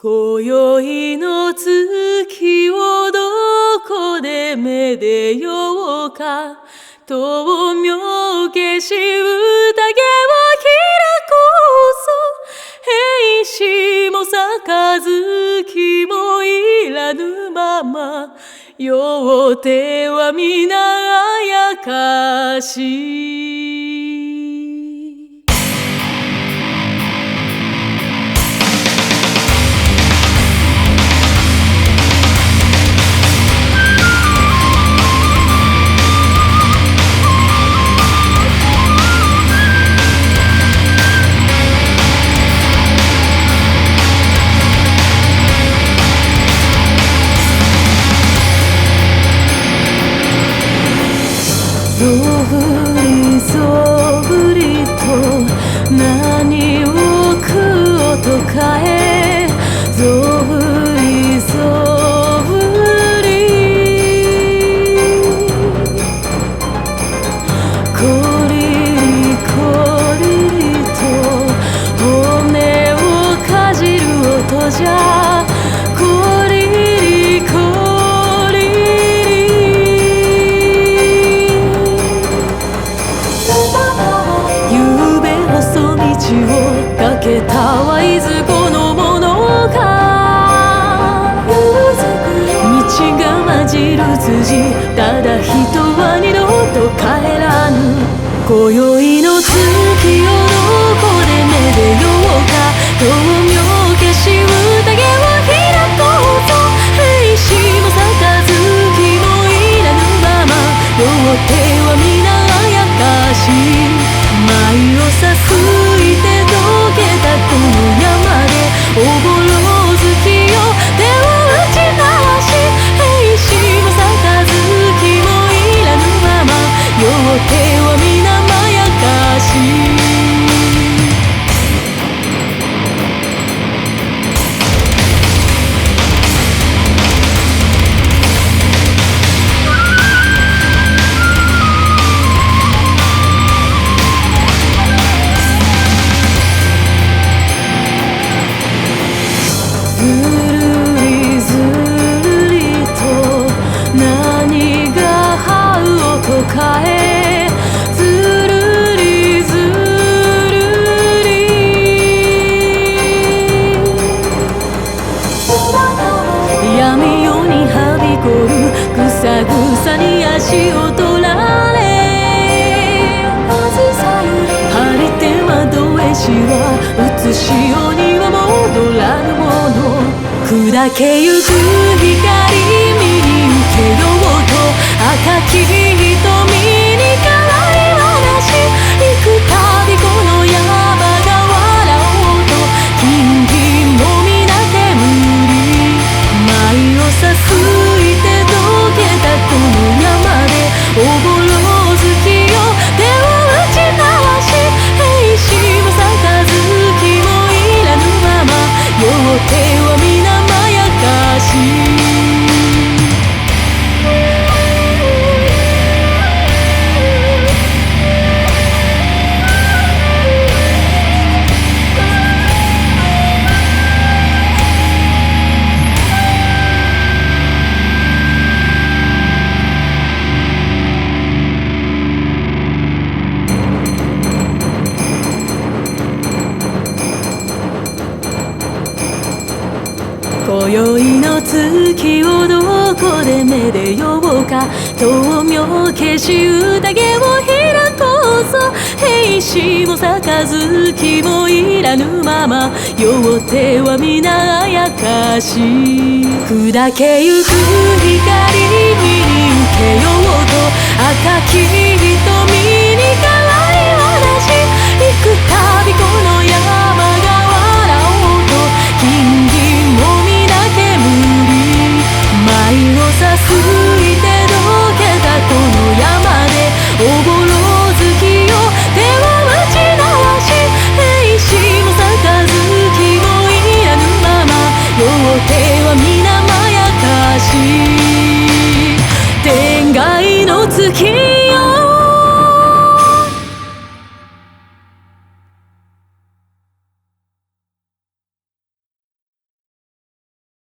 今宵の月をどこでめでようか。灯明消し宴を開こうそ。兵士も杯もいらぬまま、両手は皆あやかし。そぶりと何を食おうとかえ。そぶりこりりと骨をかじる音じゃ。こりりこりかけたはいずこのものか。道が混じる辻、ただ人は二度と帰らぬ。今宵の月をどこでめでようか。灯明消し宴を開こうと。兵士も杯もいらぬまま、両手は皆あやかし。舞をさすいてこの山でおぼろ月よ手を打ち鳴らし。兵士も杯もいらぬまま、両手は皆まやかし。闇夜にはびこるぐさぐさに足を取られ。張り手窓絵師は写しようには戻らぬもの。砕けゆく光見に受けようと、赤き瞳に変わり話し。幾度この山が笑おうと、金銀も皆煙り。舞をさすいてどけたこの山でおぼろ月よ手を打ち鳴らし。兵士も杯もいらぬまま、両手は皆まやかし。今宵の月をどこでめでようか。灯明消し宴を開こうそ。兵士も杯もいらぬまま、両手は皆あやかし。砕けゆく光見に受けようと、赤き瞳に変わり話し。幾度この山が笑おうと、